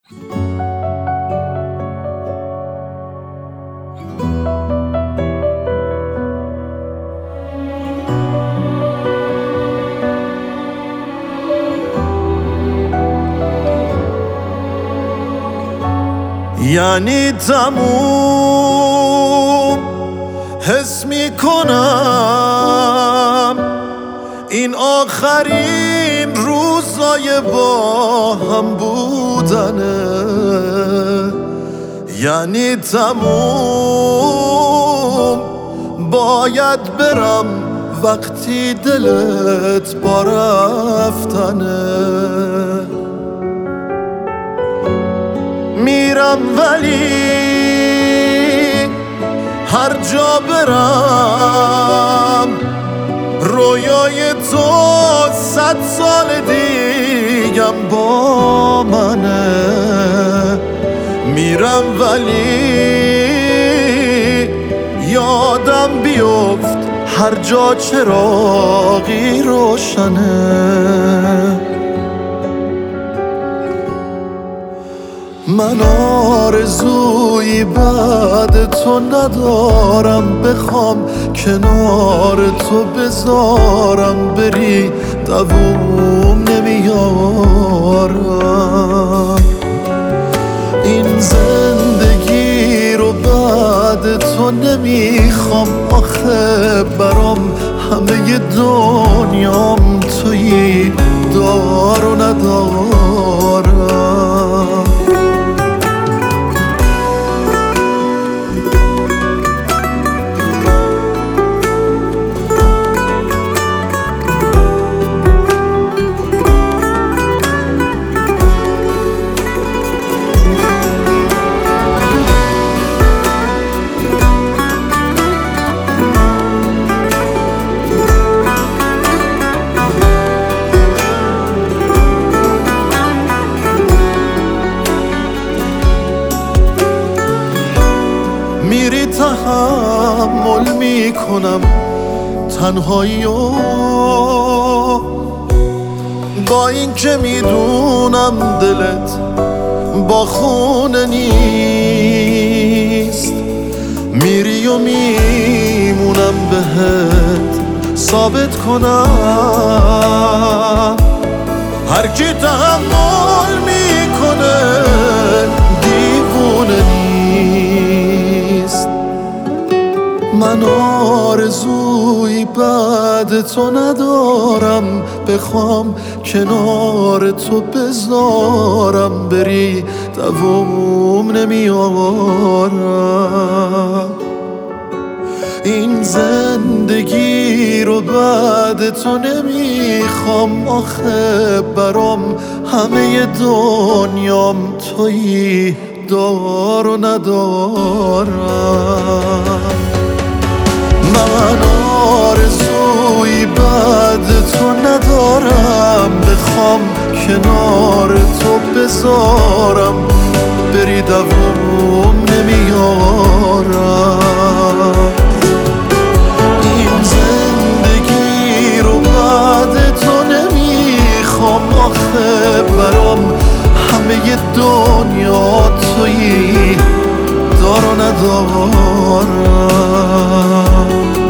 یعنی تموم حس میکنم این آخرین روزای با هم بودنه. یعنی تموم باید برم وقتی دلت با رفتنه. میرم ولی هر جا برم رویای تو 100 سال دیگم با منه. میرم ولی یادم بیفت هر جا چراغی روشنه. من آرزویی بعد تو ندارم، بخوام کنار تو بذارم بری دووم نمیارم. این زندگی رو بعد تو نمیخوام، آخه برام همه دنیام تویی، دار و ندارم. میری تحمل میکنم تنهایی و با این که میدونم دلت با خونه نیست. میری و میمونم بهت ثابت کنم هر کی تحمل میکنه دیوونه نیست. من آرزویی بعد تو ندارم، بخوام کنار تو بذارم بری دووم نمیارم. این زندگی رو بعد تو نمیخوام، آخه برام همه دنیام تویی، دار و ندارم. من آرزویی بعد تو ندارم، بخوام کنار تو بذارم بری دووم نمیارم. این زندگی رو بعد تو نمیخوام، آخه برام همه دنیا تویی، دار و ندارم.